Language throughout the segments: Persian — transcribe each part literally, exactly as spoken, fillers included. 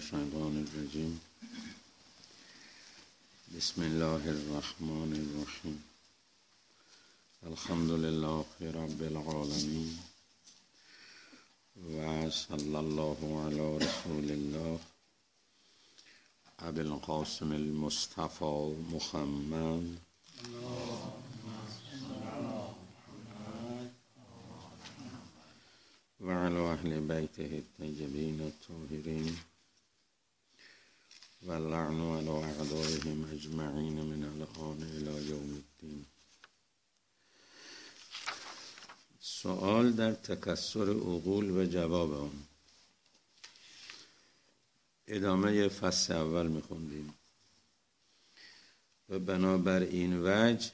الشیطان الرجیم. بسم الله الرحمن الرحیم. الحمد لله رب العالمین و صلی الله علی رسول الله ابی القاسم المصطفى محمد و علی اهل بیته الطیبین الطاهرین و اللعن علی اعدائهم اجمعین من الآن الی یوم الدین. سؤال در تکثر عقول و جواب آن. ادامه فصل اول میخوندیم و بنابر این وجه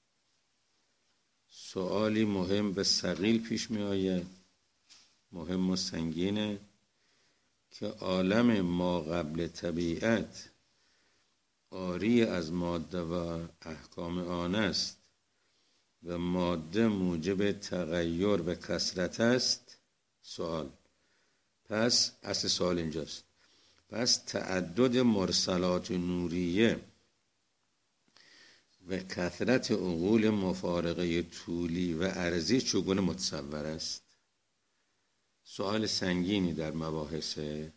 سؤالی مهم به ثقیل پیش می آید، مهم و سنگینه که عالم ما قبل طبیعت عاری از ماده و احکام آن است و ماده موجب تغییر و کثرت است. سوال پس اصل سوال اینجاست، پس تعدد مرسلات نوریه و کثرت عقول مفارقه طولی و عرضی چگونه متصور است؟ سوال سنگینی در مباحث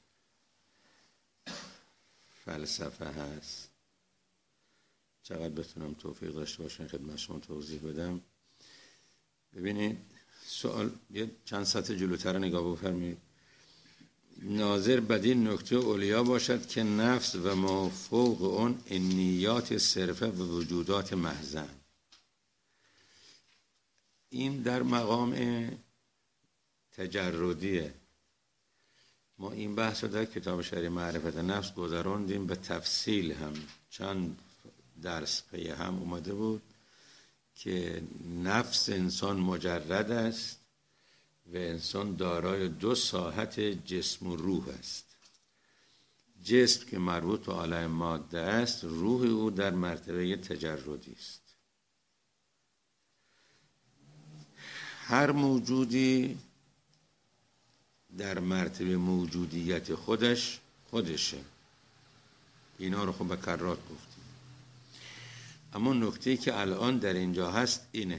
فلسفه هست. چقدر بتونم توفیق داشته باشم خدمت شما توضیح بدم. ببینید سوال یه چند سطح جلوتر نگاه بفرمایید. ناظر بدی نکته اولیا باشد که نفس و ما فوق اون نیات صرفه و وجودات محضن. این در مقام تجردیه. ما این بحث رو در کتاب شرح معرفت نفس گذراندیم، به تفصیل هم چند درس پی هم اومده بود که نفس انسان مجرد است و انسان دارای دو ساحت جسم و روح است. جسم که مربوط به عالم ماده است، روح او در مرتبه تجردی است. هر موجودی در مرتبه موجودیت خودش خودشه. اینا رو خب به کرات گفتیم. اما نکته‌ای که الان در اینجا هست اینه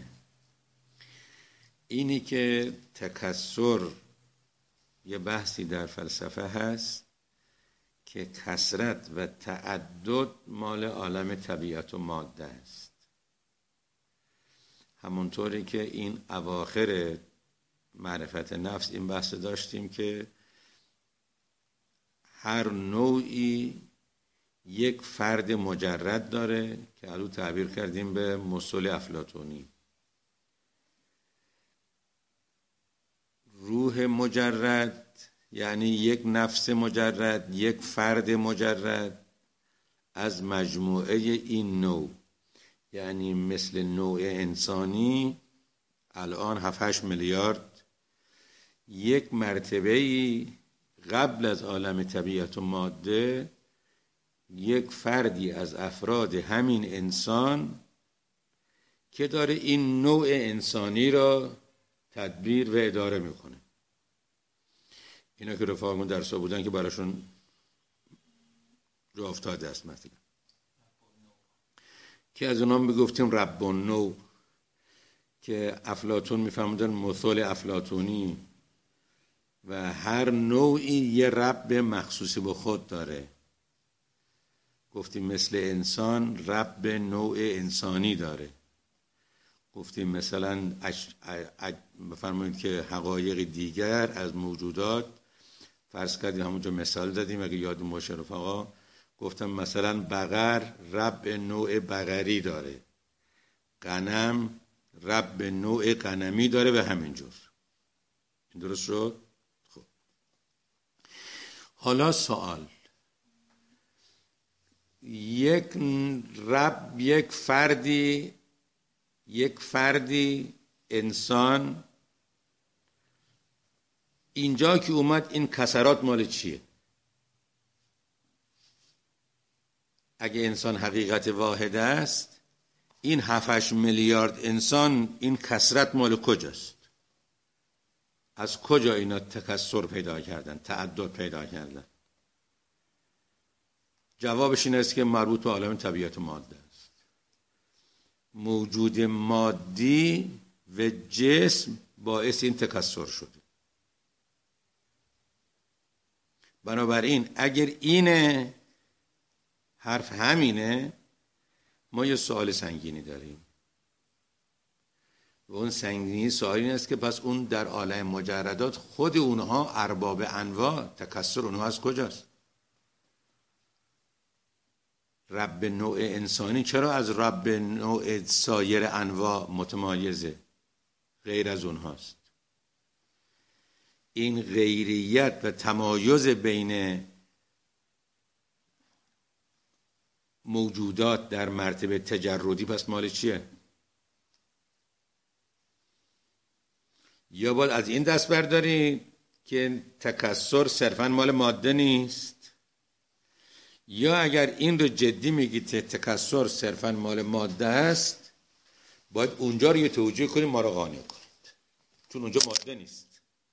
اینی که تکثر یه بحثی در فلسفه هست که کثرت و تعدد مال عالم طبیعت و ماده است. همونطوری که این اواخر معرفت نفس این بحث داشتیم که هر نوعی یک فرد مجرد داره که الان تعبیر کردیم به مصول افلاطونی. روح مجرد یعنی یک نفس مجرد، یک فرد مجرد از مجموعه این نوع، یعنی مثل نوع انسانی الان هفت هشت میلیارد، یک مرتبه‌ای قبل از عالم طبیعت و ماده یک فردی از افراد همین انسان که داره این نوع انسانی را تدبیر و اداره میکنه. اینا که رفاقمون درسا بودن که براشون جا افتاده است، مثلا که از اونام بگفتیم رب النوع که افلاطون میفهمدن مثال افلاطونی و هر نوعی یه رب مخصوصی به خود داره. گفتیم مثل انسان رب نوع انسانی داره. گفتیم مثلا اش... اج... بفرمایید که حقایق دیگر از موجودات، فرض کردیم همونجا مثال دادیم اگه یادتون باشه رفقا، گفتم مثلا بقر رب نوع بقری داره، غنم رب نوع غنمی داره و همینجور. این درست شد؟ خب حالا سوال، یک رب، یک فردی یک فردی انسان اینجا که اومد این کسرات مال چیه؟ اگه انسان حقیقت واحد است، این هفت هشت میلیارد انسان این کثرت مال کجاست؟ از کجا اینا تکثر پیدا کردن، تعدد پیدا کردن؟ جوابش این است که مربوط به عالم طبیعت ماده است. موجود مادی و جسم باعث این تکثر شده. بنابراین اگر اینه، حرف همینه، ما یه سوال سنگینی داریم و اون سنگینی سوال این است که پس اون در عالم مجردات خود اونها ارباب انواع، تکثر اونها از کجاست؟ رب نوع انسانی چرا از رب نوع سایر انواع متمایزه؟ غیر از اونهاست. این غیریت و تمایز بین موجودات در مرتبه تجردی پس مال چیه؟ یا باید از این دست بردارید که تکثر صرفاً مال ماده نیست، یا اگر این رو جدی میگید که تکثر صرفاً مال ماده است، باید اونجا رو یه توجیه کنید، ما رو قانع کنید، چون اونجا ماده نیست.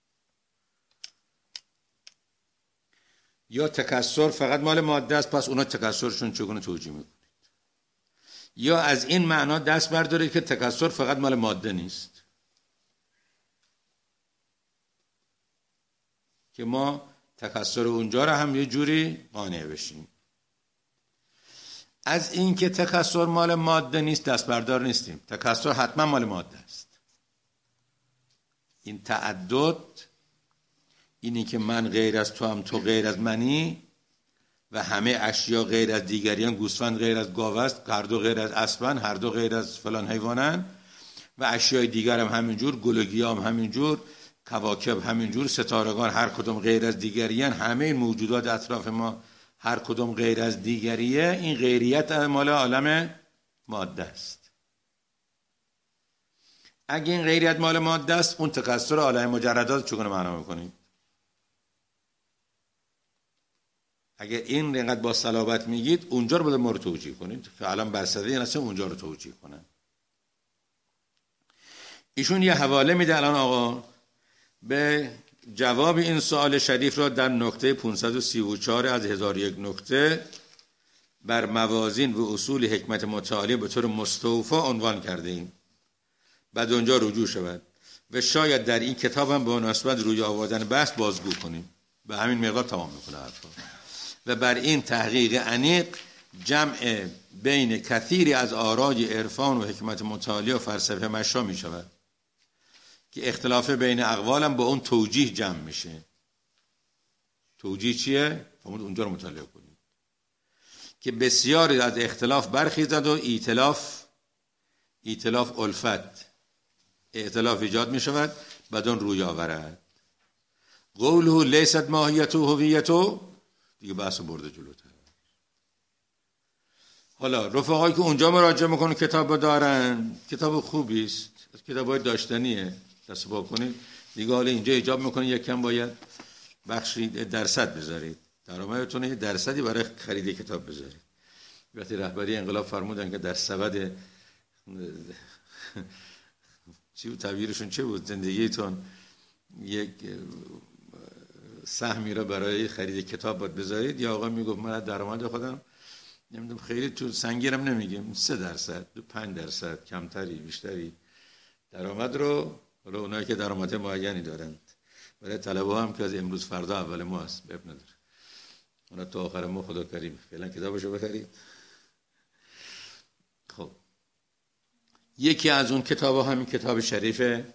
یا تکثر فقط مال ماده است، پس اونا تکثرشون چگونه توجیه میکنید؟ یا از این معنا دست بردارید که تکثر فقط مال ماده نیست، که ما تکثر اونجا رو هم یه جوری قانع بشیم. از این که تکثر مال ماده نیست دست بردار نیستیم. تکثر حتما مال ماده است. این تعدد، اینی که من غیر از تو هم تو غیر از منی و همه اشیا غیر از دیگریان، گوسفند غیر از گاو است، هر دو غیر از اسبن، هر دو غیر از فلان حیوانن و اشیای دیگر هم همینجور، گل و گیاه هم همینجور، کواکب همینجور، ستارگان هر کدوم غیر از دیگریان، همه این موجودات اطراف ما هر کدوم غیر از دیگریه. این غیریت مال عالم ماده است. اگه این غیریت مال ماده است، اون تکثر عالم مجردات چگونه معنا میکنید؟ اگر این اینقدر با صلابت میگید، اونجا رو باید ما رو توجیه کنید که الان برصده این است اونجا رو توجیه کنن. ایشون یه حواله میده الان آقا به جواب این سوال شریف را در نکته پانصد و سی و چهار از هزار و یک نکته بر موازین و اصول حکمت متعالی به طور مستوفا عنوان کرده ایم. بعد اونجا رجوع شود و شاید در این کتاب هم به مناسبت روی آوردن بحث بازگو کنیم. به همین مقدار تمام میکنه حرفا. و بر این تحقیق عمیق جمع بین کثیری از آرای عرفان و حکمت متعالی و فلسفه مشا می شود که اختلاف بین اقوالم با اون توجیه جمع میشه. توجیه چیه؟ فرمود اونجا رو مطالعه کنید که بسیاری از اختلاف برخیزد و ایتلاف ایتلاف الفت ائتلاف ایجاد می شود، بعد اون روی آورد. قوله لیست ماهیت و هویت، دیگه بحث برده جلوتر. حالا رفقایی که اونجا مراجعه میکنن کتاب دارن، کتاب خوبی است، کتابای داشتنیه، دست پا کنید دیگه. حالا اینجا ایجاب میکنه یکم باید بخشی درصد بذارید، درآمدتون یه درصدی برای خرید کتاب بذارید. وقتی رهبری انقلاب فرمودن که در سبد چی تعبیرشون چه بود، زندگیتون یک سهمی را برای خرید کتاب باید بذارید، یا آقا میگفت من درآمد خودم نمیدونم خیلی تو سنگیرم نمیگم، سه درصد دو پنج درصد کمتری بیشتری درآمد رو، حالا اونایی که درآمد معینی دارند، برای طلبه هم که از امروز فردا اول ماه است اب نداره، اونا تا آخر ماه خدا کریم فعلا کتابشو بخرید. خب یکی از اون کتابا همین کتاب شریف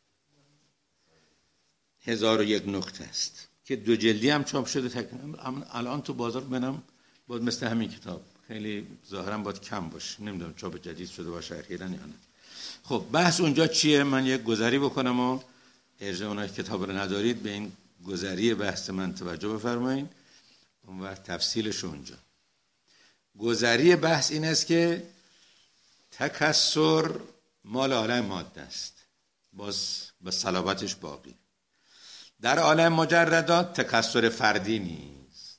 هزار و یک نکته است که دو جلدی هم چاپ شده. الان تو بازار ببینم باید مثل همین کتاب خیلی ظاهرا باید کم باشه، نمیدونم چاپ جدید شده باشه اخیراً یا نه. خب بحث اونجا چیه؟ من یک گذری بکنم و ارجاع اونایی کتاب رو ندارید به این گذری بحث من توجه بفرمایید، اون وقت تفصیلش اونجا. گذری بحث این است که تکثر مال عالم ماده است، باز به صلابتش باقی. در عالم مجردات تکثر فردی نیست.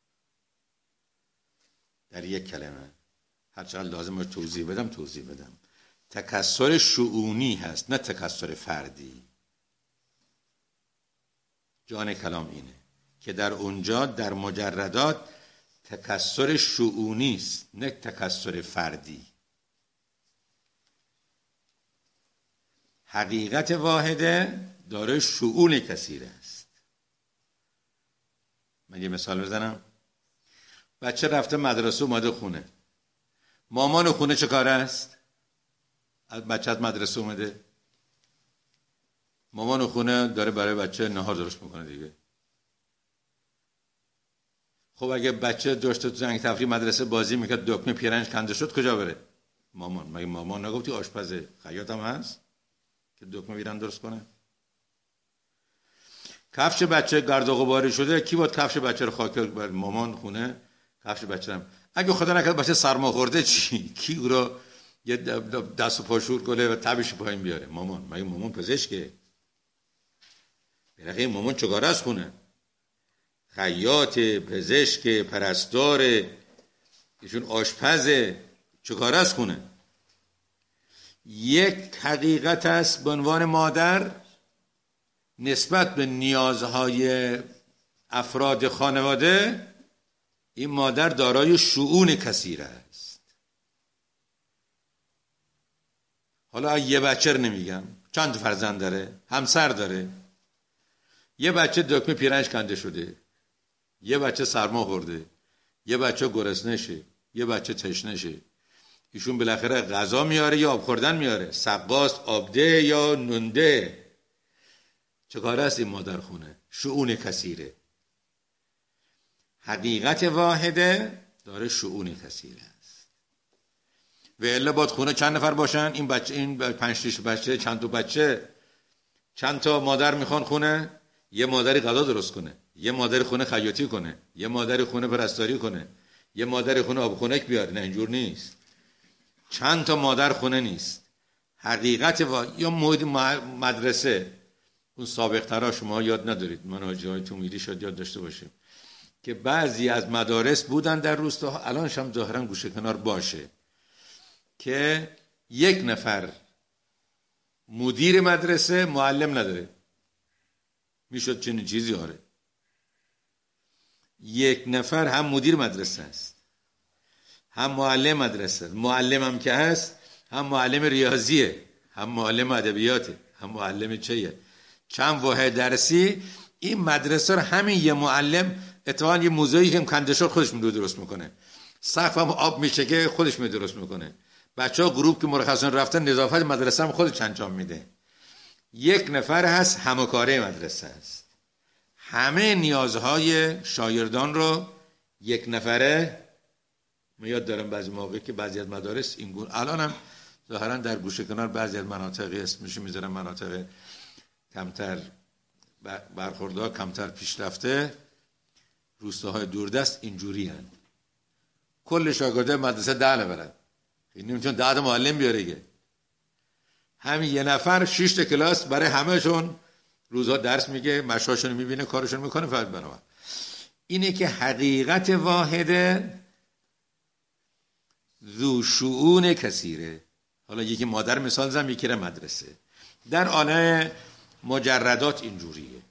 در یک کلمه هرچقدر لازم توضیح بدم توضیح بدم، تکثر شؤونی هست نه تکثر فردی. جان کلام اینه که در اونجا در مجردات تکثر شؤونی است، نه تکثر فردی. حقیقت واحده داره شؤون کثیر است. من یه مثال بزنم. بچه رفته مدرسه اومده خونه. مامان خونه چه کار است؟ بچه از مدرسه اومده، مامان خونه داره برای بچه نهار درست میکنه دیگه. خب اگه بچه داشت تو زنگ تفریح مدرسه بازی میکرد، دکمه پیرنج کنده شد، کجا بره؟ مامان. مگه مامان نگفتی آشپزه؟ خیاط هم هست که دکمه پیرنج درست کنه؟ کفش بچه گرد و غباری شده، کی باید کفش بچه رو خاک بر مامان خونه کفش بچه هم. اگه خدا نکنه بچه سرما خورده چی؟ کی او رو یه دست و پاشور کنه و تبش پایین بیاره؟ مامان. مگه مامان پزشکه؟ برای مامان چگاره از خونه؟ خیاط، پزشک، پرستار، ایشون آشپزه، چگاره از خونه؟ یک حقیقت است به عنوان مادر نسبت به نیازهای افراد خانواده، این مادر دارای شؤون کثیر است. حالا یه بچه رو نمیگم، چند فرزند داره، همسر داره، یه بچه دکمه پیرنج کنده شده، یه بچه سرما خورده، یه بچه گرسنه شه، یه بچه تشنه شه، ایشون بالاخره غذا میاره یا آب خوردن میاره؟ سقاست، آبده یا نونده؟ چه کار است این مادر خونه؟ شؤون کثیره. حقیقت واحده داره شؤون کثیر است. و الا باید خونه چند نفر باشن؟ این بچه، این پنج شش بچه، چند تا بچه، چند تا مادر میخوان خونه؟ یه مادری غذا درست کنه، یه مادر خونه خیاطی کنه، یه مادر خونه پرستاری کنه، یه مادر خونه آب خنک بیاره. نه اینجور نیست. چند تا مادر خونه نیست. حقیقت وا... یا مدرسه، اون سابق ترا شما یاد ندارید، من حاجی های تومیری شاید یاد داشته باشیم که بعضی از مدارس بودن در روستاها، الانش هم ظاهرا گوشه کنار باشه، که یک نفر مدیر مدرسه معلم نداره. میشد چنین چیزی؟ آره. یک نفر هم مدیر مدرسه است، هم معلم مدرسه است. معلم هم که هست، هم معلم ریاضیه، هم معلم ادبیاته، هم معلم چیه، چند واحد درسی. این مدرسه رو همین یه معلم، اتفاقا یه موزه‌ای که کنده شد خودش میدو درست میکنه، سقف هم آب میشه که خودش می درست میکنه، بچه‌ها گروپ که مرخصان رفتن نظافت مدرسه هم خودش انجام میده. یک نفر هست همکاره مدرسه است، همه نیازهای شاگردان رو یک نفره. من یاد دارم بعضی موقع که بعضی از مدارس این گونه، الان هم ظاهرا در گوشه کنار بعضی از مناطق اسمش میذارن مناطق کمتر برخوردار، کمتر پیشرفته، روستاهای دوردست اینجوری هن. کل شاگرده مدرسه ده نفرن، این نمیتون ده تا معلم بیاره که همین یه نفر شش تا کلاس برای همهشون روزها درس میگه، مشاشون میبینه، کارشون میکنه. فقط بنابراین اینه که حقیقت واحده ذو شؤون کثیره. حالا یکی مادر مثال زدم، یکی مدرسه. در عالم مجردات اینجوریه.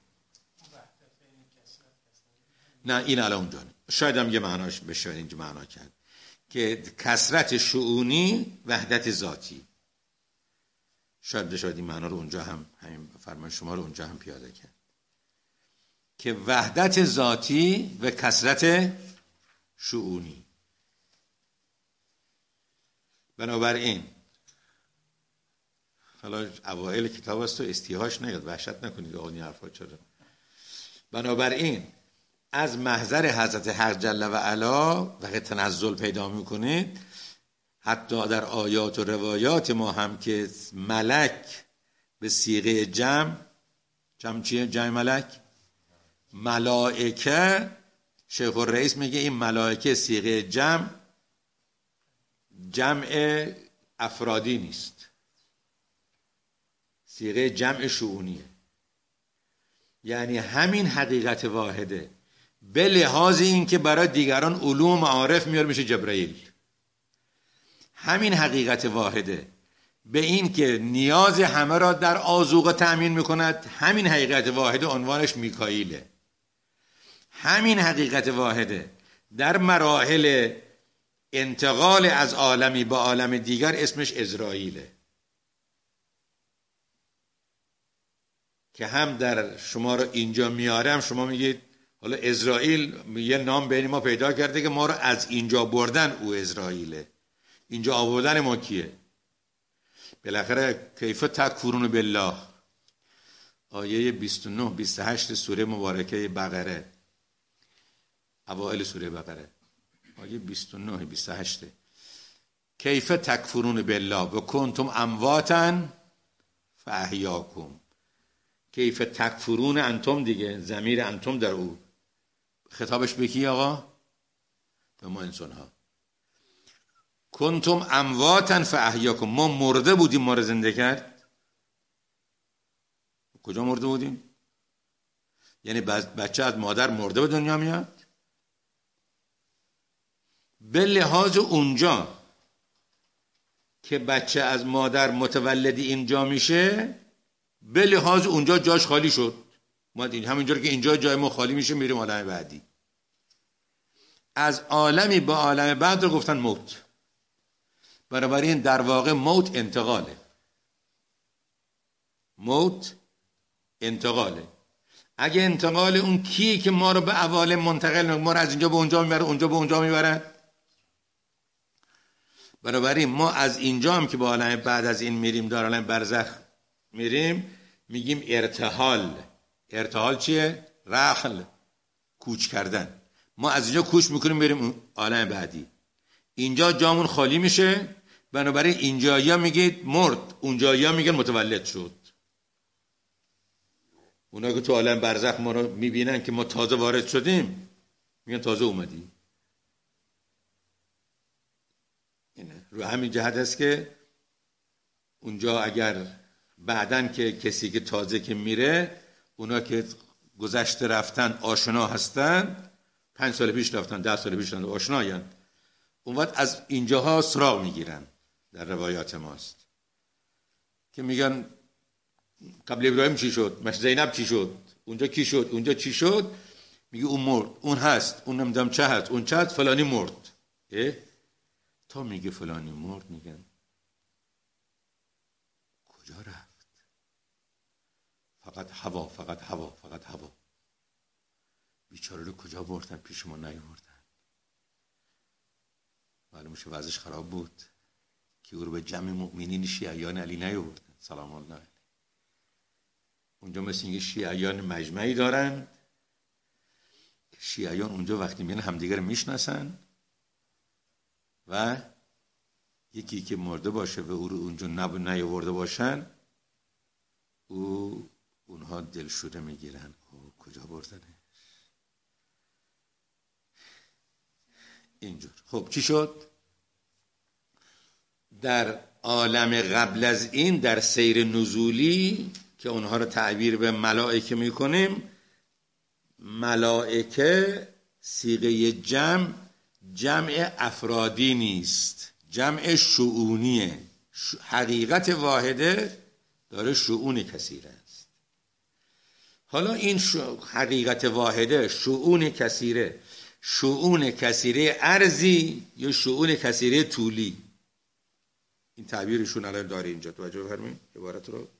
نه این الان اونجا نه. شاید هم یه معناش بشه اینجا معنا کرد که کثرت شؤونی وحدت ذاتی. شاید شاید این معنا رو اونجا هم، همین فرمان شما رو اونجا هم پیاده کرد که وحدت ذاتی و کثرت شؤونی. بنابراین حالا اوائل کتاب است و استیهاش نیاد، وحشت نکنید آقا این حرفا چرا. بنابراین از محضر حضرت حق جل و علا وقتی تنزل پیدا میکنید، حتی در آیات و روایات ما هم که ملک به صیغه جمع، جمع چیه؟ جمع ملک، ملائکه. شیخ الرئیس میگه این ملائکه صیغه جمع، جمع افرادی نیست، صیغه جمع شؤونیه. یعنی همین حقیقت واحده به لحاظ این که برای دیگران علوم و معارف میاره میشه جبرائیل. همین حقیقت واحده به این که نیاز همه را در آذوقه تأمین میکند، همین حقیقت واحده عنوانش میکائیله. همین حقیقت واحده در مراحل انتقال از عالمی به عالم دیگر اسمش اسرائیله، که هم در شما رو اینجا میارم، شما میگید حالا اسرائیل یه نام بین ما پیدا کرده که ما رو از اینجا بردن، او اسرائیله. اینجا آوردن ما کیه؟ بالاخره کیف تکفرون بالله، آیه بیست و نه بیست و هشت سوره مبارکه بقره، اوائل سوره بقره، آیه بیست و نه بیست و هشت. کیف تکفرون بالله و کنتم امواتا فاحیاکم. کیف تکفرون انتم دیگه، ضمیر انتم در او، خطابش به کی آقا؟ به ما انسان ها. کنتم امواتا فاحیاکم، ما مرده بودیم ما رو زنده کرد. کجا مرده بودیم؟ یعنی بچه از مادر مرده به دنیا میاد؟ به لحاظ اونجا که بچه از مادر متولدی اینجا میشه، به لحاظ اونجا جاش خالی شد. ما همینجور که اینجا جای ما خالی میشه میریم عالم بعدی. از عالمی به عالم بعد رو گفتن موت. بنابراین در واقع موت انتقاله. موت انتقاله. اگه انتقال اون کی که ما رو به عوالم منتقل، ما رو از اینجا به اونجا میبره، اونجا به اونجا میبره. بنابراین ما از اینجا هم که به عالم بعد از این میریم، در عالم برزخ میریم، میگیم ارتحال. ارتحال چیه؟ رحل، کوچ کردن. ما از اینجا کوچ میکنیم میریم عالم بعدی. اینجا جامون خالی میشه، بنابراین اینجایا میگید مرد، اونجایا میگن متولد شد. اونا که تو عالم برزخ ما رو میبینن که ما تازه وارد شدیم، میگن تازه اومدی. اینه رو همین جهت است که اونجا اگر بعدن که کسی که تازه که میره، اونا که گذشته رفتن آشنا هستن، پنج سال پیش رفتن، ده سال پیش رفتن، آشناین، اون وقت از اینجاها سراغ میگیرن. در روایات ماست که میگن قبل ابراهیم چی شد، مش زینب چی شد، اونجا کی شد، اونجا چی شد، میگه اون مرد، اون هست، اون نمیدونم چه هست، اون چه هست، فلانی مرد. اه؟ تا میگه فلانی مرد، میگن کجا رفت؟ فقط هوا، فقط هوا، فقط هوا. بیچاره رو کجا بردن؟ پیش ما نیاوردن. معلوم شه وضعش خراب بود که او رو به جمع مؤمنین شیعیان علی نیاوردن سلام الله علیه. اونجا مثل اینکه شیعیان مجمعی دارن، شیعیان اونجا وقتی میان همدیگه رو میشناسن و یکی که مرده باشه و او رو اونجا نب نیاورده باشن، او اونها دلشوره میگیرن. او کجا بردنه؟ اینجور. خب چی شد؟ در عالم قبل از این، در سیر نزولی که اونها رو تعبیر به ملائکه میکنیم، ملائکه صیغه جمع، جمع افرادی نیست، جمع شؤونیه. حقیقت واحده داره شؤون کثیر است. حالا این حقیقت واحده شؤون کثیره، شؤون کثیره ارضی یا شؤون کثیره طولی، این تعبیرشون الان داره. اینجا توجه بفرمایید عبارت رو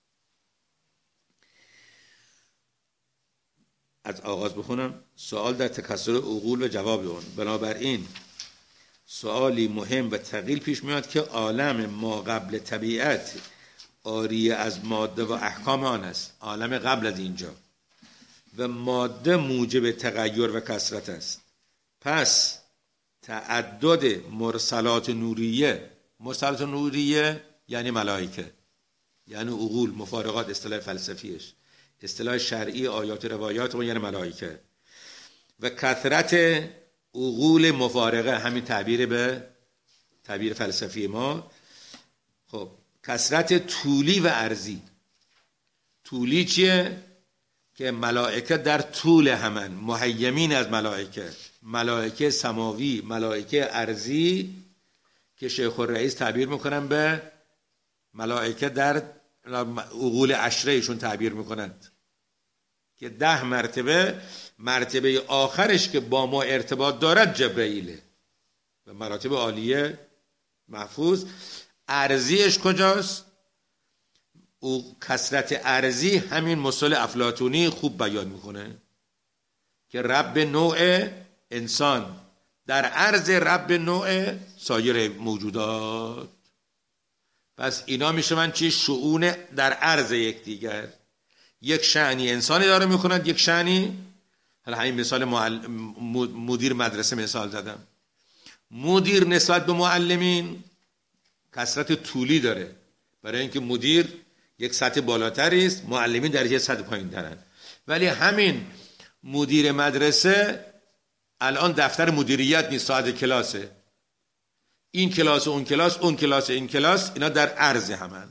از آغاز بخونم. سوال در تکثر عقول و جواب اون. بنابراین سوالی مهم و ثقیل پیش میاد که عالم ما قبل طبیعت آری از ماده و احکام آن است، عالم قبل از اینجا، و ماده موجب تغییر و کثرت است. پس تعدد مرسلات نوریه، مرسلات نوریه یعنی ملائکه، یعنی عقول، مفارقات اصطلاح فلسفیش، اصطلاح شرعی آیات روایات یعنی ملائکه، و کثرت عقول مفارقه، همین تعبیر به تعبیر فلسفی ما. خب کثرت طولی و عرضی. طولی چیه؟ که ملائکه در طول همن، محیمین از ملائکه، ملائکه سماوی، ملائکه ارضی که شیخ الرئیس تعبیر میکنن به ملائکه در عقول عشره ایشون تعبیر میکنند که ده مرتبه مرتبه آخرش که با ما ارتباط دارد جبرئیله و مراتب عالیه محفوظ. ارضیش کجاست؟ او کثرت ارضی همین مثل افلاطونی خوب بیان میکنه که رب نوع انسان در عرض رب نوع سایر موجودات. پس اینا میشون چی؟ شؤون در عرض یکدیگر. یک شأنی انسانی داره میکنند، یک شأنی، حالا همین مثال معل... مدیر مدرسه مثال زدم. مدیر نسبت به معلمین کثرت طولی داره، برای اینکه مدیر یک سطح بالاتری است، معلمین در یک سطح پایین‌ترن. ولی همین مدیر مدرسه الان دفتر مدیریت نیست، ساعت کلاسه. این کلاس اون کلاس اون کلاس این کلاس، اینا در عرض همن.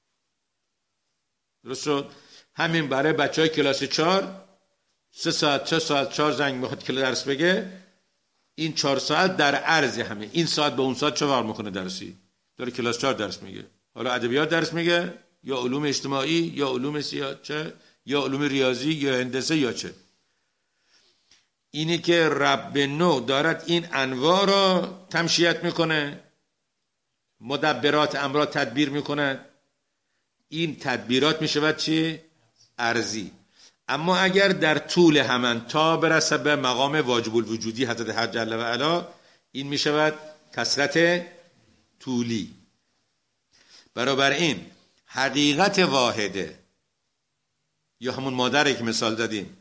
درست شد؟ همین برای بچهای کلاس چهار سه ساعت چه ساعت چهار زنگ میخواد که درس بگه، این چهار ساعت در عرض همه. این ساعت به اون ساعت چه کار میکنه؟ درسی داره کلاس چهار درس میگه، حالا ادبیات درس میگه یا علوم اجتماعی یا علوم سیاست یا علوم ریاضی یا هندسه یا چه. اینی که رب نو دارد این انواع را تمشیت میکنه، مدبرات امر را تدبیر میکنه. این تدبیرات میشود چی؟ ارضی. اما اگر در طول همان تا برسه به مقام واجب الوجودی حضرت حق جل و علا، این میشود کثرت طولی. برابر این حقیقت واحده یا همون مادری که مثال دادیم،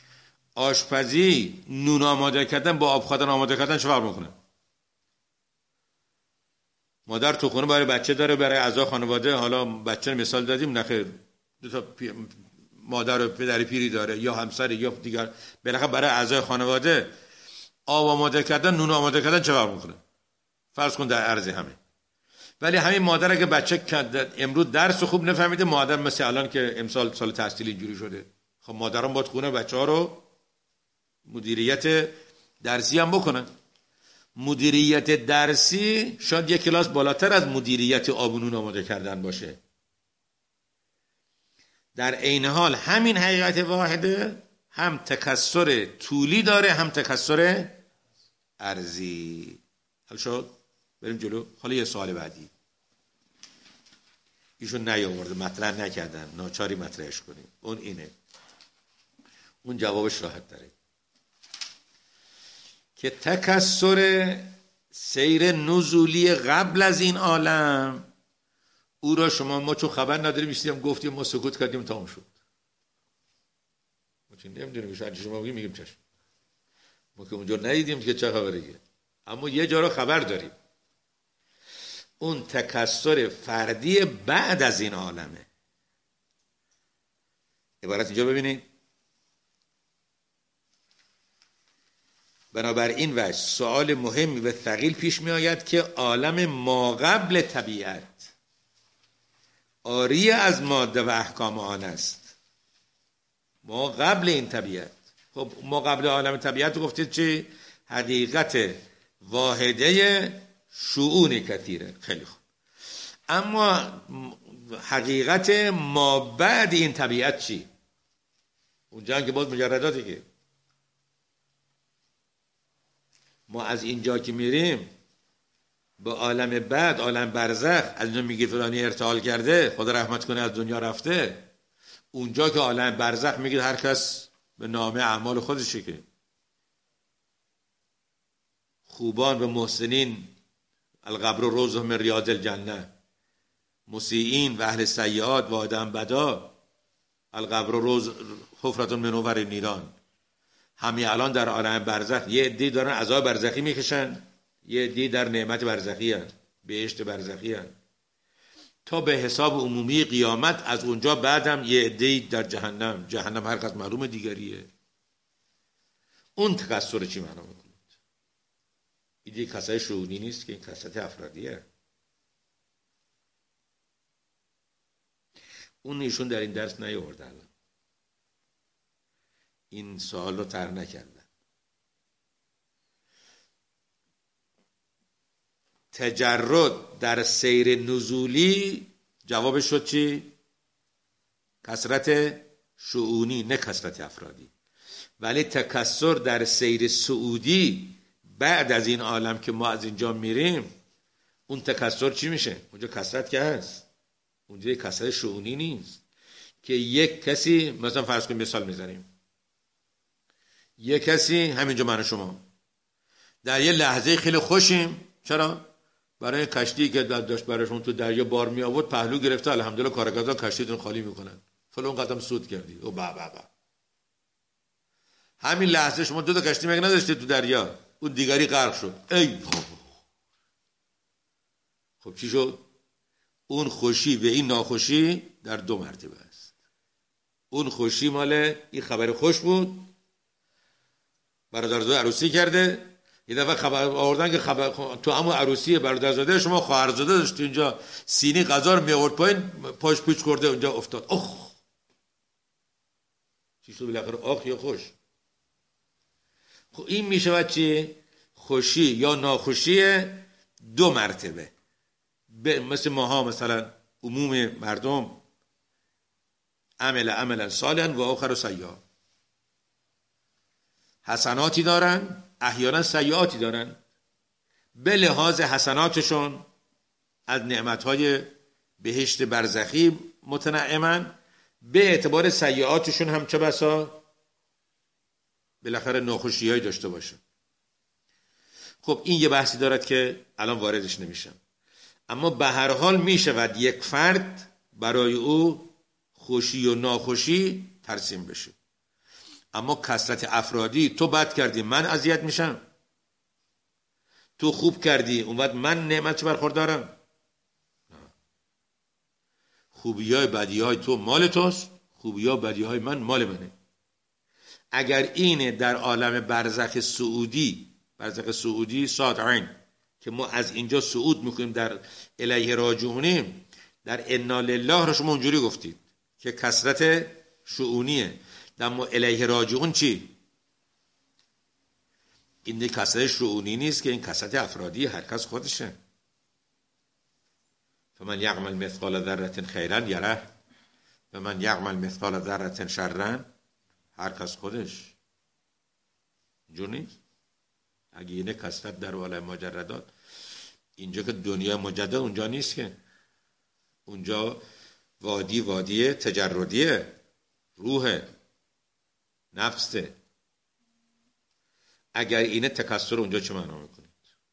آشپزی نون آماده کردن با آب خوردن آماده کردن چه فرق میکنه؟ مادر تو خونه برای بچه داره، برای اعضای خانواده، حالا بچه مثال دادیم نخیر دو تا پی... مادر و پدر پیری داره یا همسر یا دیگر، بالاخره برای اعضای خانواده آب آماده کردن نون آماده کردن چه فرق میکنه؟ فرض کن در عرض همه. ولی همین مادر اگه بچه امروز درس خوب نفهمیده، مادر مثل الان که امسال سال تحصیل اینجوری شده، خب مادران باید خونه بچه ها رو مدیریت درسی هم بکنن. مدیریت درسی شاید یک کلاس بالاتر از مدیریت آبونون آماده کردن باشه. در عین حال همین حقیقت واحده هم تکثر طولی داره هم تکثر ارضی. حل شد؟ بریم جلو. حالا یه سوال بعدی. ایشون نیاورده، مطرح نکردن، ناچاری مطرحش کنیم. اون اینه، اون جوابش راحت داره که تکثر سیر نزولی قبل از این عالم، او را شما ما چون خبر نداریم ایستیم گفتیم ما سکوت کردیم تمام شد. ما چون نمیدونیم شاید شما بگیم میگیم چشم، ما که اونجا ندیدیم که چه خبره، اما یه جا را خبر داریم. اون تکثر فردی بعد از این عالمه. عبارت اینجا ببینید. بنابراین وجه سوال مهمی و ثقیل پیش می آید که عالم ما قبل طبیعت آری از ماده و احکام آن است. ما قبل این طبیعت. خب ما قبل عالم طبیعت گفتید چی؟ حقیقت واحده شؤون کثیره. خیلی خوب. اما حقیقت ما بعد این طبیعت چی؟ اونجا که باز مجرداتی که ما از اینجا که میریم به عالم بعد، عالم برزخ، از اینجا میگه فلانی ارتحال کرده خدا رحمت کنه از دنیا رفته. اونجا که عالم برزخ میگه هر کس به نامه اعمال خودشه، که خوبان و محسنین القبر روضة من ریاض الجنه، مسیئین و اهل سیئات و آدم بدا القبر روضة حفرة من حفر النیران. همین الان در عالم برزخ یه عده‌ای دارن عذاب برزخی میکشن، یه عده‌ای در نعمت برزخی هستند، بهشت برزخی هستند، تا به حساب عمومی قیامت. از اونجا بعدم یه عده‌ای در جهنم. جهنم هر کس معلوم دیگریه. اون تکثر چی معنا میکنه؟ این دیگه کسای شؤونی نیست که این کسات افرادیه. اون ایشون در این درس نیاورده، الان این سوال رو طرح نکردن. تجرد در سیر نزولی جوابش شد چی؟ کثرت شؤونی، نه کثرت افرادی. ولی تکثر در سیر صعودی بعد از این عالم که ما از اینجا میریم، اون تکثر چی میشه؟ اونجا کثرت که هست، اونجا کثرت شؤونی نیست که یک کسی، مثلا فرض کنیم مثال میزنیم، یک کسی همینجا من و شما در یه لحظه خیلی خوشیم. چرا؟ برای کشتی که داشت براشون تو دریا بار می آورد پهلو گرفته، الحمدلله کارگران کشتیتون خالی میکنن، فلان قدم سود کردی او با با با. همین لحظه شما دو تا کشتی مگه نداشته تو دریا، اون دیگری غرق شد، ای خب چی شد؟ اون خوشی و این ناخوشی در دو مرتبه است. اون خوشی مال این خبر خوش بود، برادرزاده عروسی کرده، یه دفعه خبر آوردن که خبر تو همون عروسی برادرزاده شما خواهرزاده داشت اینجا سینی غذا رو می آورد پایین، پاش پیچ کرده اونجا افتاد. اخ چی شد بالاخره؟ آخ یا خوش؟ خب این می شود چی؟ خوشی یا ناخوشی دو مرتبه. مثل ماها مثلا عموم مردم عمل عملا صالحا و آخر سیئا، حسناتی دارن احیانا سیئاتی دارن. به لحاظ حسناتشون از نعمتهای بهشت برزخی متنعمن، به اعتبار سیئاتشون هم چه بسا بالاخره ناخوشی‌هایی داشته باشه. خب این یه بحثی دارد که الان واردش نمیشم، اما به هر حال می شود یک فرد برای او خوشی و ناخوشی ترسیم بشه. اما کثرت افرادی، تو بد کردی من اذیت میشم، تو خوب کردی اون وقت من نعمت برخوردارم. خوبی های بدی های تو مال توست، خوبی ها بدی های من مال منه. اگر اینه در عالم برزخ سعودی، برزخ سعودی صاد عین که ما از اینجا صعود میکنیم در الیه راجعونیم، در انا لله رو شما اونجوری گفتید که کثرت شؤونیه، در ما الیه راجعون چی؟ این کثرت شؤونی نیست که این کثرت افرادی، هر کس خودشه. فمن یعمل مثقال ذره خیرا یره و من یعمل مثقال ذره شرا، هر کس خودش. اینجور نیست. اگه اینه کثرت در عالم مجردات، اینجا که دنیا مجدد اونجا نیست که، اونجا وادی وادی تجردیه، روح نفسه. اگر اینه تکثر اونجا چه معنا میکنید؟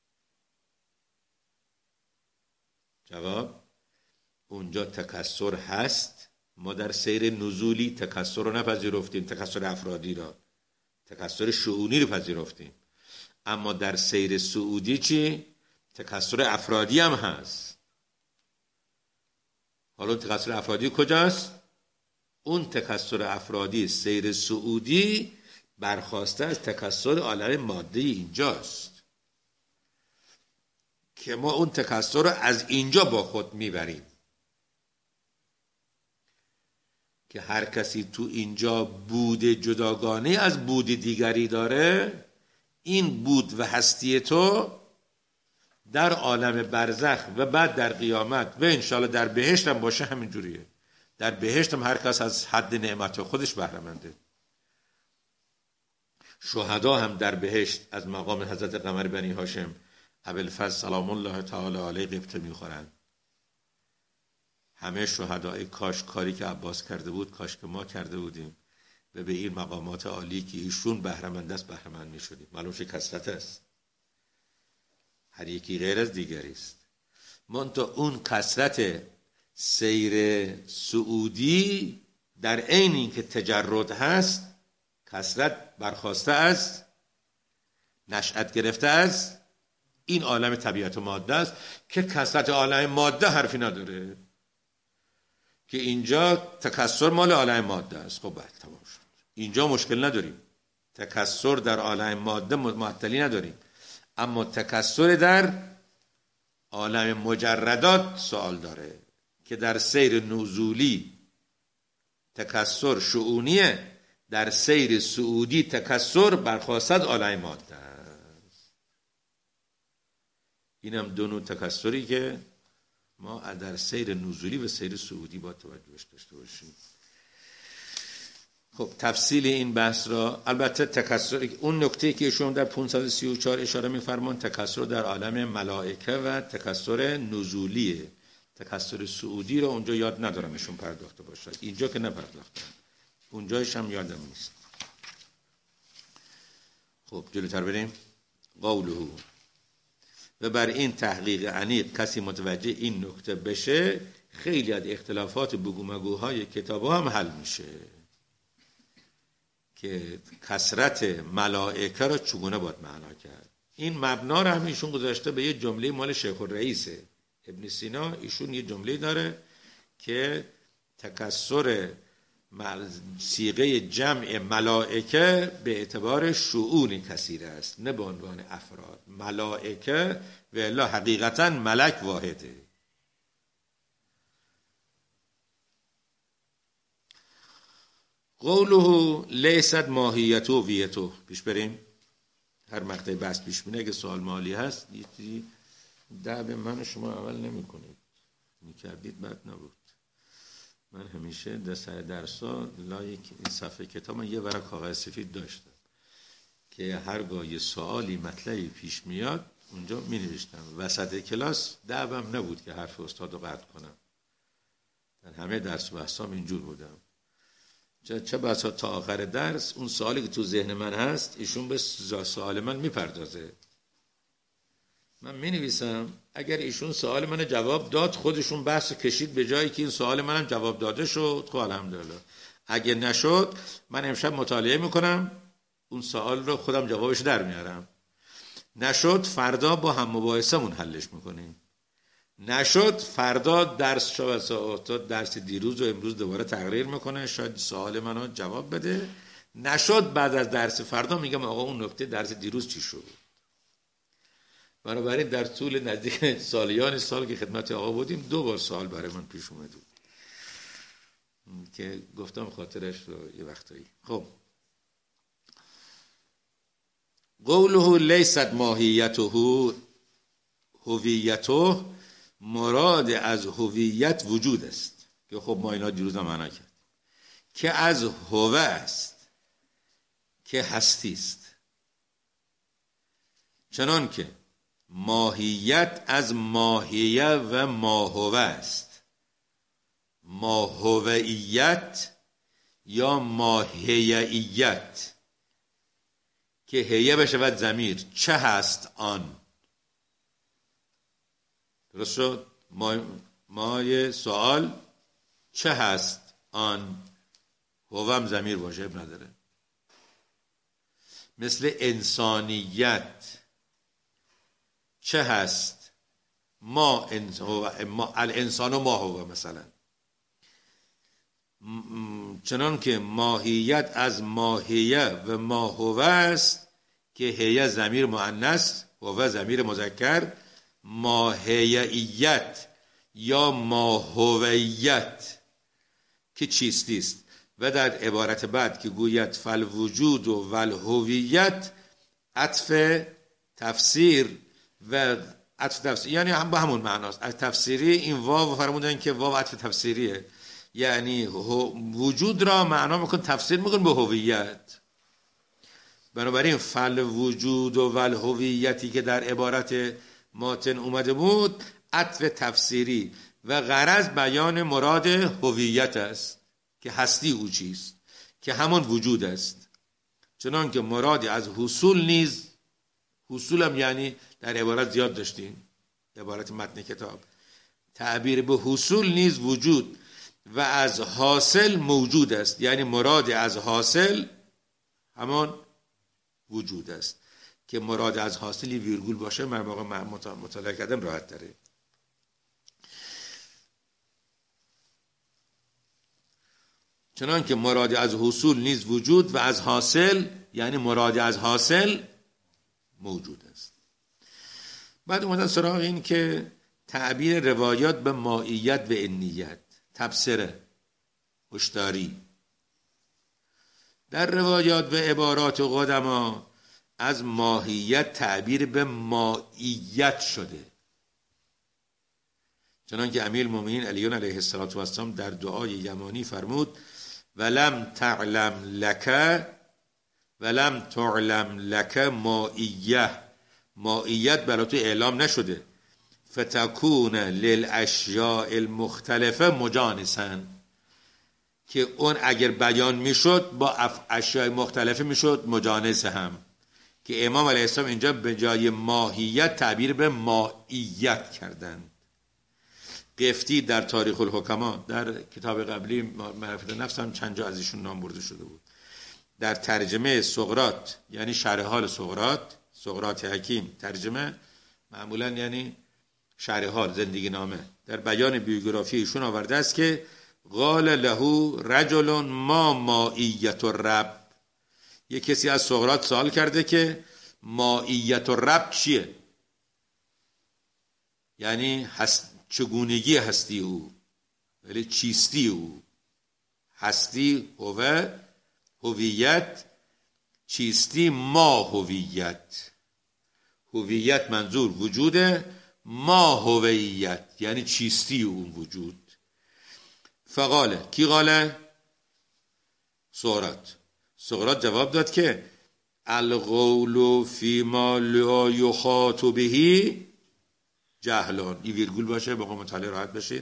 جواب اونجا تکثر هست، ما در سیر نزولی تکثر رو نپذیرفتیم، تکثر افرادی را، تکثر شؤونی رو پذیرفتیم. اما در سیر صعودی چی؟ تکثر افرادی هم هست. حالا تکثر افرادی کجاست؟ اون تکثر افرادی سیر صعودی برخواسته از تکثر عالم ماده اینجاست که ما اون تکثر رو از اینجا با خود میبریم که هر کسی تو اینجا بود جداگانه از بود دیگری داره، این بود و هستی تو در عالم برزخ و بعد در قیامت و انشاءالله در بهشت هم باشه همین جوریه. در بهشت هم هر کس از حد نعمت خودش بهره منده. شهدا هم در بهشت از مقام حضرت قمر بنی هاشم ابوالفضل سلام الله تعالی علیه غبطه میخورن. همه شهدای کاش کاری که عباس کرده بود کاش که ما کرده بودیم و به این مقامات عالی که ایشون بهره مند است بهره مند میشدیم. معلوم شه کثرت است، هر یکی غیر از دیگری است. منتها اون کثرت سیر صعودی در عین این که تجرد هست، کثرت برخواسته از نشأت گرفته از این عالم طبیعت و ماده است که کثرت عالم ماده حرفی نداره، که اینجا تکثر مال عالم ماده است. خب بعد تمام شد، اینجا مشکل نداریم، تکثر در عالم ماده معطلی نداریم، اما تکثر در عالم مجردات سوال داره که در سیر نزولی تکثر شؤونیه، در سیر صعودی تکثر برخواسته از عالم ماده است. این هم دو نوع تکثری که ما در سیر نزولی و سیر صعودی با توجهش داشته باشیم. خب تفصیل این بحث را البته تکثر اون نکته که ایشون در پانصد و سی و چهار اشاره می‌فرمان تکثر در عالم ملائکه و تکثر نزولیه، تکثر صعودی رو اونجا یاد ندارم ایشون پرداخته باشد، اینجا که نپرداختن، اونجایش هم یادم نیست. خب جلوتر بریم. قوله و بر این تحقیق عمیق کسی متوجه این نکته بشه خیلی از اختلافات بگو مگوهای کتابا هم حل میشه که کثرت ملائکه رو چگونه باید معنا کرد. این مبنا رو هم ایشون گذاشته به یه جمله مال شیخ الرئیسه ابن سینا. ایشون یه جمله داره که تکثر صیغه جمع ملائکه به اعتبار شؤون کثیر است نه به عنوان افراد. ملائکه و الا حقیقتا ملک واحده. قوله لیست ماهیت و ویتو. پیش بریم. هر مقطع بحث پیش بینه اگه سوال مالی هست یه دعب من شما عمل نمی کنید میکردید بد نبود. من همیشه در سر درسا لای این صفحه کتاب من یه ورق کاغذ سفید داشتم که هرگاه یه سوالی مطلبی پیش میاد اونجا می نوشتم. وسط کلاس دعبم نبود که حرف استاد رو قطع کنم. در همه درس و بحثام اینجور بودم. چه چه بسا تا آخر درس اون سوالی که تو ذهن من هست ایشون به سوال من میپردازه. من می نویسم اگر ایشون سوال من جواب داد خودشون بحث کشید به جایی که این سوال منم جواب داده شد خب الحمدلله. اگه نشد من امشب مطالعه میکنم اون سوال رو خودم جوابش در میارم. نشد فردا با هم مباحثمون حلش میکنیم. نشد فردا درس شب درس دیروز و امروز دوباره تقریر میکنه شاید سوال منو جواب بده. نشد بعد از درس فردا میگم آقا اون نکته درس دیروز چی شد. بنابراین در طول نزدیک سالیان سال که خدمت آقا بودیم دو بار سوال برای من پیش اومد که گفتم خاطرش رو یه وقتایی. خب قوله لیست ماهیته هویته مراد از هویت وجود است که خب ما اینا دیروز هم معنا کرد که از هوه است که هستی است. چنان که ماهیت از ماهیه و ماهوه است. ماهویت یا ماهیه‌ایت که هیه بشود ضمیر چه هست آن. درست شد؟ ما مای سوال چه هست آن هوام ضمیر باشه اب نداره. مثل انسانیت چه هست ما, انس... ما الانسان و ما هو مثلا. چنان که ماهیت از ماهیه و ما هو است که هیه ضمیر مؤنث هو ضمیر مذکر. ماهیه‌ایت یا ماهویت که چیستی است. و در عبارت بعد که گوید فالوجود و والهویت عطف تفسیر و عطف تفسیر یعنی هم با همون معناست. از تفسیری این واو فرمودن که واو عطف تفسیریه یعنی وجود را معنا میکن تفسیر میکن به هویت. بنابراین فالوجود و والهویتی که در عبارت ماتن اومده بود عطف تفسیری و غرض بیان مراد هویت است که هستی او چیست که همون وجود است. چنان که مرادی از حصول نیز حصول هم یعنی در عبارت زیاد داشتیم عبارت متن کتاب تعبیر به حصول نیز وجود و از حاصل موجود است یعنی مراد از حاصل همان وجود است که مراد از حاصلی ویرگول باشه من واقعا مطالعه کردم راحت تره. چنان که مراد از حصول نیز وجود و از حاصل یعنی مراد از حاصل موجود است. بعد اومدن سراغ این که تعبیر روایات به مائیت و انیت تبصره هشداری. در روایات و عبارات قدما از ماهیت تعبیر به مائیت شده. چنانکه امیر المؤمنین علی علیه السلام در دعای یمانی فرمود ولم تعلم لک ولم تعلم لک مائیه، مائیت برای تو اعلام نشده. فتکون للاشیاء المختلفه مجانسا، که اون اگر بیان میشد با اشیاء مختلفه میشد مجانس هم، که امام علیه السلام اینجا به جای ماهیت تعبیر به مائیت کردن. قفطی در تاریخ الحکما در کتاب قبلی معرفت نفس هم چند جا از ایشون نام برده شده بود. در ترجمه سقراط، یعنی شرح حال سقراط، سقراط حکیم ترجمه معمولا یعنی شرح حال، زندگی نامه، در بیان بیوگرافی ایشون آورده است که قال له رجل ما مائیت الرب، یک کسی از سقراط سوال کرده که مائیت الرب چیه، یعنی هست چگونگی هستی او، ولی چیستی او. هستی هوه، هویت، چیستی ما هویت. هویت منظور وجوده، ما هویت یعنی چیستی اون وجود. فقاله، کی قاله؟ سقراط. سقراط جواب داد که القول فی ما لا یحاط به جهلان، این ویرگول باشه با مطالعه راحت بشید.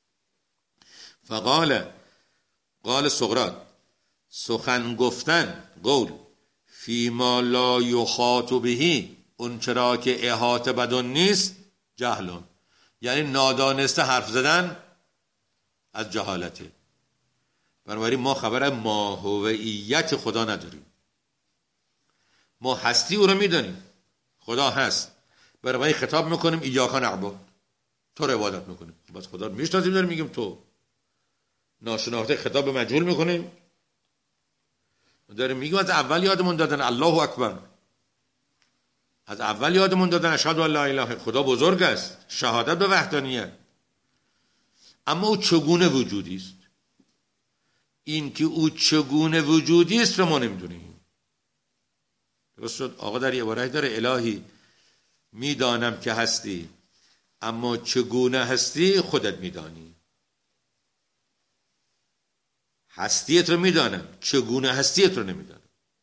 فقاله، قال سقراط، سخن گفتن، قول، فی ما لا یحاط به، اون چرا که احاطه بدون نیست، جهلان یعنی نادانسته حرف زدن از جهالته. بنابراین ما خبر ماهویت خدا نداریم، ما هستی او رو میدانیم، خدا هست، بنابراین خطاب میکنیم ایاک نعبد، تو رو عبادت میکنیم. بس خدا رو میشناسیم داریم میگیم تو. ناشناخته خطاب به مجهول میکنیم، داریم میگیم از اول یادمون دادن الله اکبر، از اول یادمون دادن اشهد ان لا اله، خدا بزرگ است، شهادت به وحدانیت. اما او چگونه وجودی است؟ این که او چگونه وجودی است رو ما نمیدونیم. درست شد؟ آقا در عبارت داره الهی میدانم که هستی، اما چگونه هستی خودت میدانی. هستیت رو میدانم، چگونه هستیت رو نمیدانم.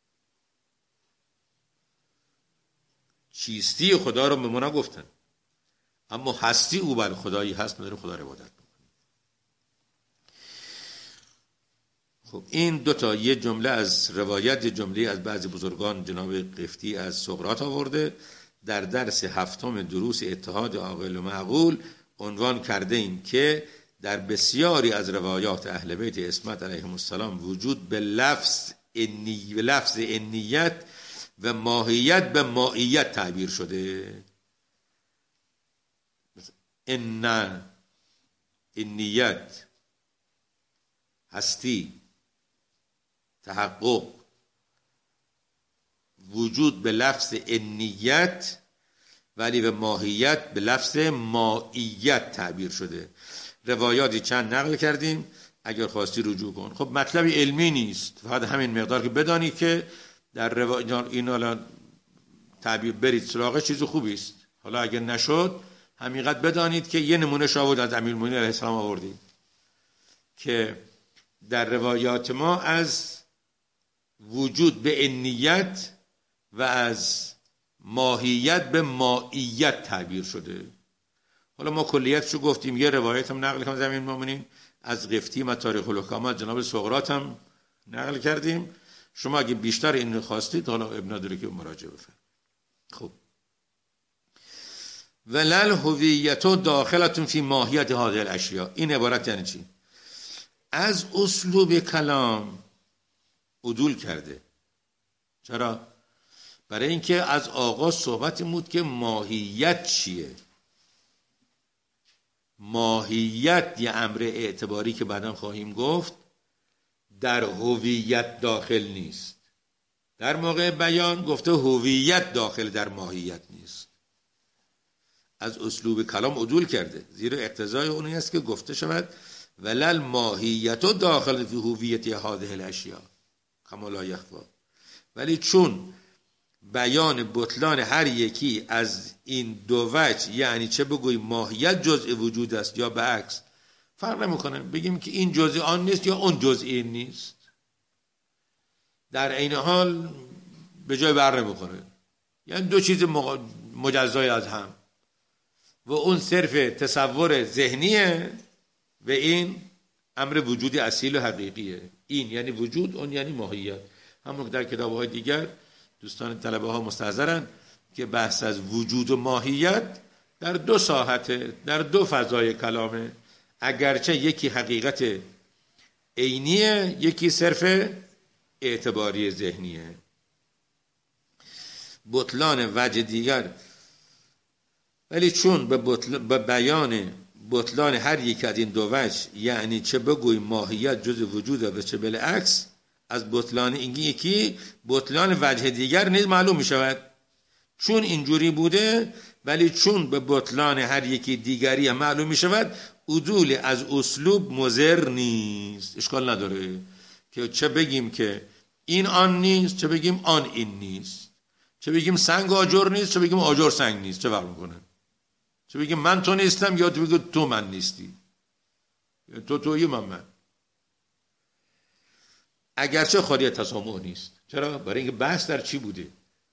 چیستی خدا رو به ما نگفتن، اما هستی او بر خدایی هست، ما داریم خدا رو عبادت میکنیم. خب این دوتا، یه جمله از روایت، یه جمله از بعضی بزرگان جناب قفطی از سقراط آورده. در درس هفتم دروس اتحاد عاقل و معقول عنوان کرده ایم که در بسیاری از روایات اهل بیت عصمت علیهم السلام وجود به لفظ انی، به لفظ انیت و ماهیت به مائیت تعبیر شده. ان، انیت، هستی، تحقق، وجود به لفظ انیت، ولی به ماهیت به لفظ مائیت تعبیر شده. روایاتی چند نقل کردیم، اگر خواستی رجوع کن. خب مطلب علمی نیست، فقط همین مقدار که بدانی که در روایات این الان تعبیر برید سراغ چیز خوبی است. حالا اگر نشد همینقدر بدانید که یه نمونه شاهد از امیرالمومنین علیه السلام آوردیم که در روایات ما از وجود به انیت و از ماهیت به مائیت تعبیر شده. حالا ما کلیتشو گفتیم، یه روایت هم نقل کردیم از امیرالمومنین از قفطی و تاریخ الحکما جناب سقراط هم نقل کردیم. شما اگه بیشتر این خواستید حالا ابن نداره که مراجعه بفرمایید. خب ولل هویت داخلتون فی ماهیت هذه الاشیاء، این عبارت یعنی چی؟ از اسلوب کلام عدول کرده. چرا؟ برای اینکه از آغاز صحبت بود که ماهیت چیه. ماهیت یه امر اعتباری که بعداً خواهیم گفت در هویت داخل نیست. در موقع بیان گفته هویت داخل در ماهیت نیست. از اسلوب کلام عدول کرده، زیرا اقتضای اونی است که گفته شود ولل ماهیت داخل فی هویت هذه الاشیاء کما لا یخفی. ولی چون بیان بطلان هر یکی از این دو وجه، یعنی چه بگوییم ماهیت جزء وجود است یا به عکس، فرق نمیکنه، بگیم که این جزء آن نیست یا اون جزء این نیست. در عین حال به جای بر نمیخوره. یعنی دو چیز مجزای از هم، و اون صرف تصور ذهنیه و این امر وجودی اصیل و حقیقیه. این یعنی وجود، اون یعنی ماهیت. همون که در کتاب‌های دیگر دوستان طلبه ها مستحضرن که بحث از وجود و ماهیت در دو ساحته، در دو فضای کلامه، اگرچه یکی حقیقت عینیه، یکی صرف اعتباری ذهنیه. بطلان وجه دیگر، ولی چون به, بطل... به بیان بطلان هر یک از این دو وجه، یعنی چه بگوی ماهیت جز وجوده و چه بالعکس، از بطلان این یکی بطلان وجه دیگر نیز معلوم می شود. چون اینجوری بوده، ولی چون به بطلان هر یکی دیگری معلوم می شود، عدول از اسلوب مضر نیست. اشکال نداره که چه بگیم که این آن نیست، چه بگیم آن این نیست، چه بگیم سنگ آجر نیست، چه بگیم آجر سنگ نیست. چه فرق میکنه؟ چه بگیم من تو نیستم یا تو بگیم تو من نیستی، یا تو تویی من من. اگرچه خالی تسامح نیست. چرا؟ برای اینکه بحث در چی بوده؟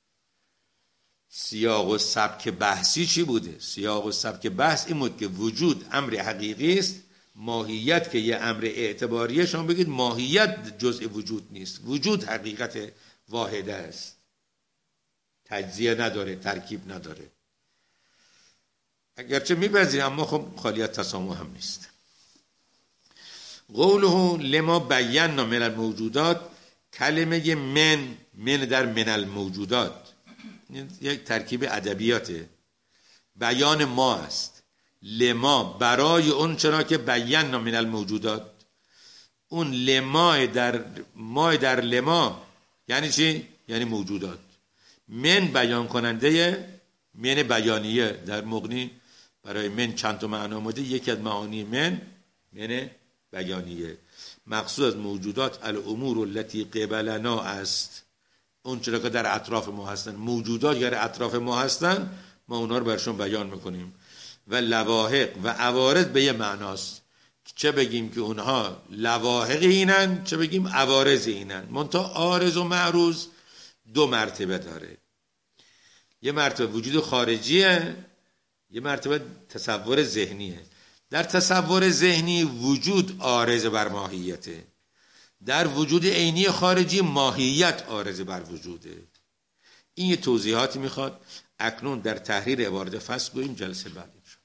سیاق و سبک بحثی چی بوده؟ سیاق و سبک بحث این بود که وجود امر حقیقی است، ماهیت که یه امر اعتباریه. شما بگید ماهیت جزء وجود نیست، وجود حقیقت واحده است، تجزیه نداره، ترکیب نداره. اگرچه میپذیریم اما خب خالی از تسامح هم نیست. قوله لما بینا من الموجودات، کلمه من من در من الموجودات یک ترکیب ادبیاته، بیان ما است. لما برای اون چرا که بینا من الموجودات، اون لما در ما در لما یعنی چی؟ یعنی موجودات. من بیان کننده من بیانیه. در مغنی برای من چند تا معنا آمده، یکی از معانی من من بیانیه. مقصود از موجودات الامور التي قبلنا است، اون چرا که در اطراف ما هستن. موجودات در اطراف ما هستن، ما اونا رو برشون بیان میکنیم. و لواحق و عوارض به یه معناست، چه بگیم که اونها لواحق اینن، چه بگیم عوارض اینن. منتها عارض و معروض دو مرتبه داره، یه مرتبه وجود خارجیه، یه مرتبه تصور ذهنیه. در تصور ذهنی وجود عارض بر ماهیته، در وجود عینی خارجی ماهیت عارض بر وجوده. این یه توضیحاتی میخواد. اکنون در تحریر عبارت فصل گوییم، جلسه بعد.